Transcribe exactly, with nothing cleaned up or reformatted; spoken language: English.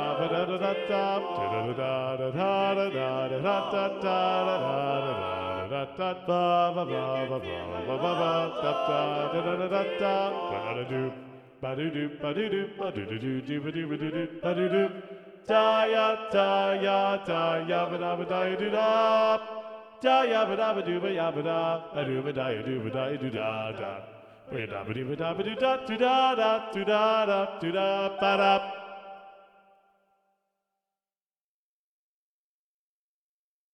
ba da da da da da da da da da da da da da da da da ba ba ba ba ba ba ba ba da da da da da da ba da do ba do do ba do do ba do do do do ba do ba do do ba do do da ya da ya da ya ba da ba da do da da ya ba da ba do ba ya ba da ba do ba da ya do ba da do da da ba da ba do ba da ba do da do da da do da da do da ba da